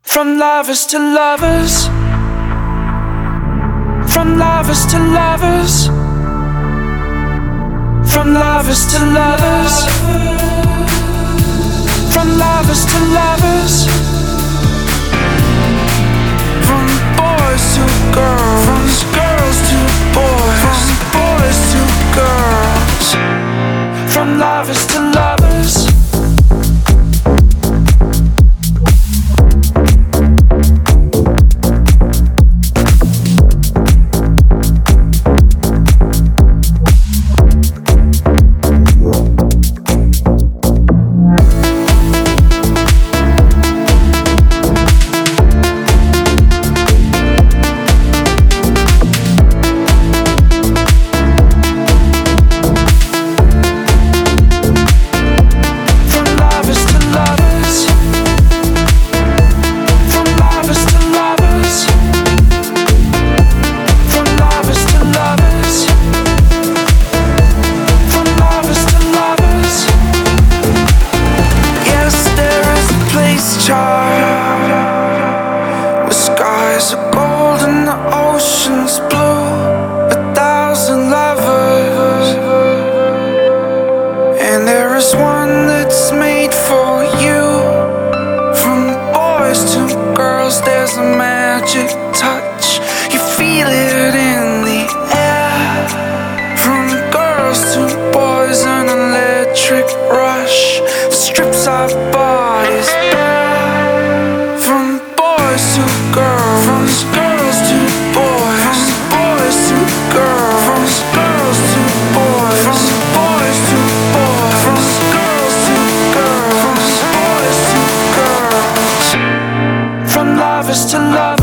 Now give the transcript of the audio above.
From lovers to lovers, from lovers to lovers, from lovers to lovers, from lovers to lovers, from boys to girls, from girls to boys, from boys to girls, from lovers to lovers. The skies are gold and the ocean's blue. 1,000 lovers, and there is one that's made for you. From boys to girls, there's a magic touch. You feel it in the air. From girls to boys, an electric rush strips our bodies bare. To girls, from girls to boys, from boys to girls, from girls to boys, from boys to boys, from girls to girls, from boys to girls, from lovers to lovers.